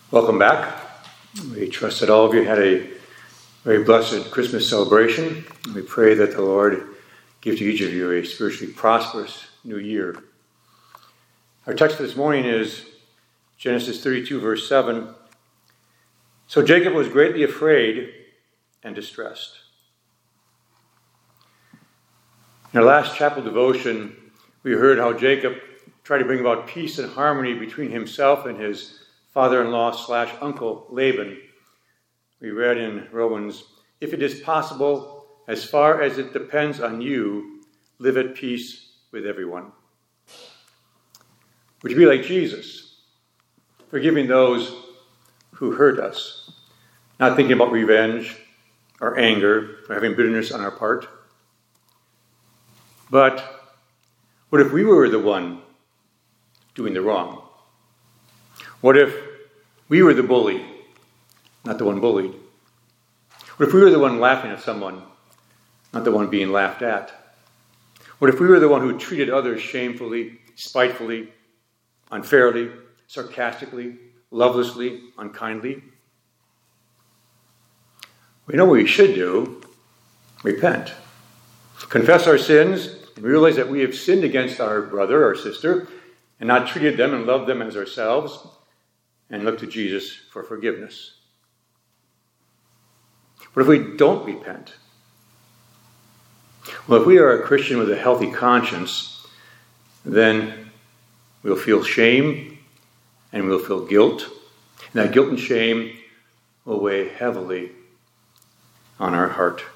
Welcome back. We trust that all of you had a very blessed Christmas celebration. We pray that the Lord give to each of you a spiritually prosperous new year. Our text for this morning is Genesis 32, verse 7. So Jacob was greatly afraid and distressed. In our last chapel devotion, we heard how Jacob tried to bring about peace and harmony between himself and his father-in-law/uncle Laban. We read in Romans, "If it is possible, as far as it depends on you, live at peace with everyone." Would you be like Jesus, forgiving those who hurt us, not thinking about revenge or anger or having bitterness on our part? But what if we were the one doing the wrong? What if we were the bully, not the one bullied? What if we were the one laughing at someone, not the one being laughed at? What if we were the one who treated others shamefully, spitefully, unfairly, sarcastically, lovelessly, unkindly? We know what we should do. Repent. Confess our sins and realize that we have sinned against our brother or sister and not treated them and loved them as ourselves, and look to Jesus for forgiveness. What if we don't repent? Well, if we are a Christian with a healthy conscience, then we'll feel shame and we'll feel guilt. And that guilt and shame will weigh heavily on our heart.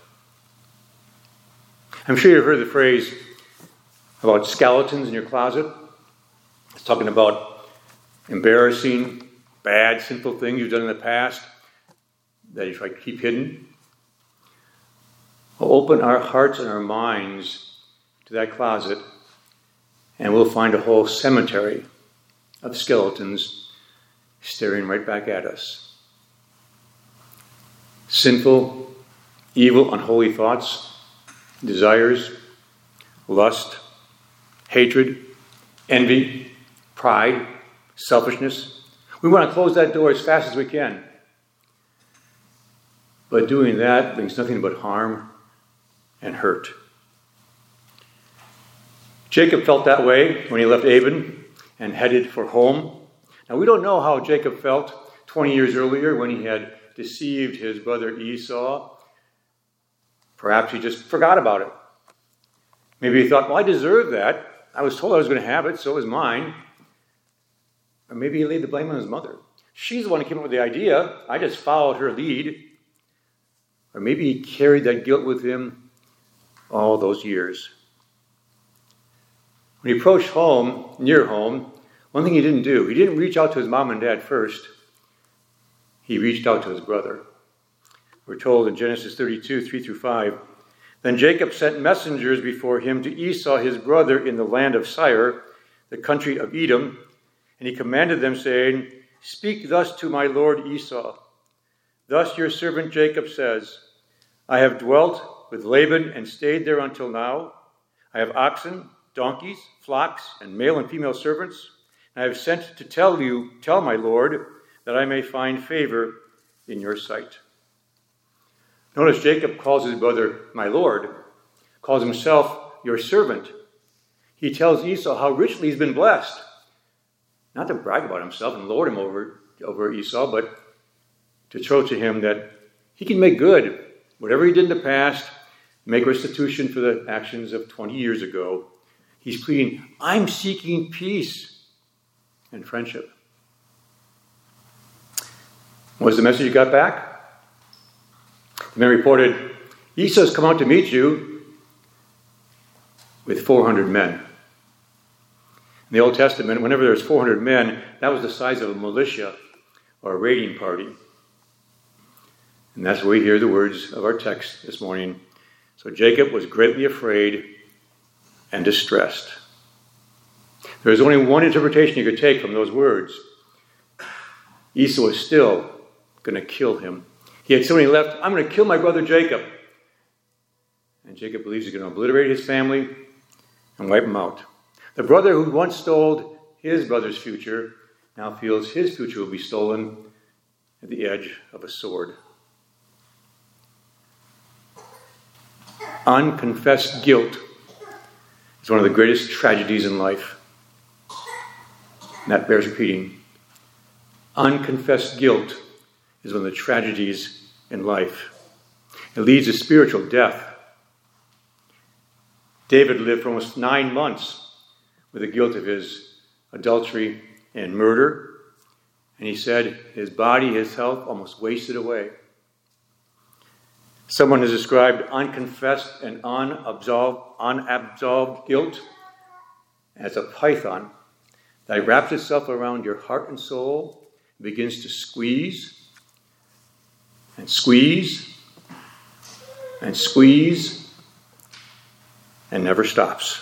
I'm sure you've heard the phrase about skeletons in your closet. It's talking about embarrassing, bad, sinful things you've done in the past that you try to keep hidden. We'll open our hearts and our minds to that closet, and we'll find a whole cemetery of skeletons staring right back at us. Sinful, evil, unholy thoughts, desires, lust, hatred, envy, pride, selfishness. We want to close that door as fast as we can. But doing that brings nothing but harm and hurt. Jacob felt that way when he left Laban and headed for home. Now, we don't know how Jacob felt 20 years earlier when he had deceived his brother Esau. Perhaps he just forgot about it. Maybe he thought, well, I deserve that. I was told I was going to have it, so it was mine. Or maybe he laid the blame on his mother. She's the one who came up with the idea. I just followed her lead. Or maybe he carried that guilt with him all those years. When he approached home, near home, one thing he didn't do, he didn't reach out to his mom and dad first. He reached out to his brother. We're told in Genesis 32, 3-5, "Then Jacob sent messengers before him to Esau his brother in the land of Seir, the country of Edom, and he commanded them, saying, 'Speak thus to my lord Esau. Thus your servant Jacob says, I have dwelt with Laban and stayed there until now. I have oxen, donkeys, flocks, and male and female servants. And I have sent to tell my lord, that I may find favor in your sight.'" Notice Jacob calls his brother my lord, calls himself your servant. He tells Esau how richly he's been blessed. Not to brag about himself and lord him over Esau, but to show to him that he can make good whatever he did in the past, make restitution for the actions of 20 years ago. He's pleading, I'm seeking peace and friendship. What was the message you got back? The man reported, Esau's come out to meet you with 400 men. In the Old Testament, whenever there was 400 men, that was the size of a militia or a raiding party. And that's where we hear the words of our text this morning. So Jacob was greatly afraid and distressed. There is only one interpretation you could take from those words. Esau is still going to kill him. He had so many left, I'm going to kill my brother Jacob. And Jacob believes he's going to obliterate his family and wipe him out. The brother who once stole his brother's future now feels his future will be stolen at the edge of a sword. Unconfessed guilt is one of the greatest tragedies in life. And that bears repeating. Unconfessed guilt is one of the tragedies in life. It leads to spiritual death. David lived for almost 9 months with the guilt of his adultery and murder. And he said his body, his health almost wasted away. Someone has described unconfessed and unabsolved guilt as a python that wraps itself around your heart and soul and begins to squeeze and squeeze and squeeze and never stops.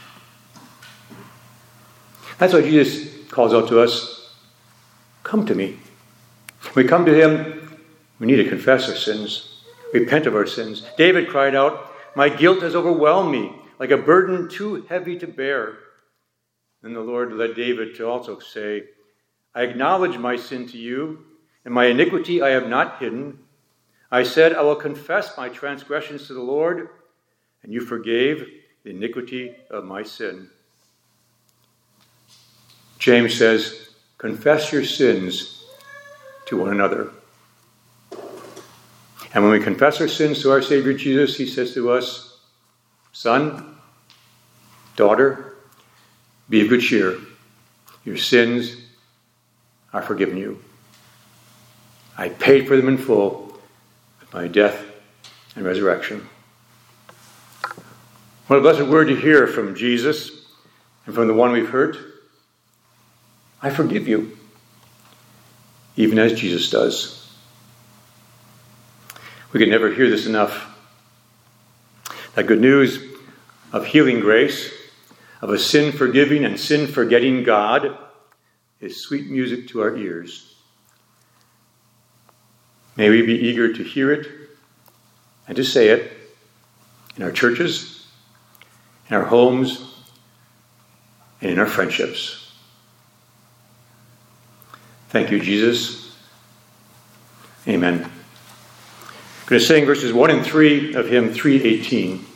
That's why Jesus calls out to us, come to me. When we come to him, we need to confess our sins, repent of our sins. David cried out, my guilt has overwhelmed me, like a burden too heavy to bear. Then the Lord led David to also say, I acknowledge my sin to you, and my iniquity I have not hidden. I said, I will confess my transgressions to the Lord, and you forgave the iniquity of my sin. James says, confess your sins to one another. And when we confess our sins to our Savior Jesus, he says to us, son, daughter, be of good cheer. Your sins are forgiven you. I paid for them in full with my death and resurrection. What a blessed word to hear from Jesus and from the one we've hurt. I forgive you, even as Jesus does. We can never hear this enough. That good news of healing grace, of a sin-forgiving and sin-forgetting God, is sweet music to our ears. May we be eager to hear it and to say it in our churches, in our homes, and in our friendships. Thank you, Jesus. Amen. I'm going to sing verses 1 and 3 of hymn 318.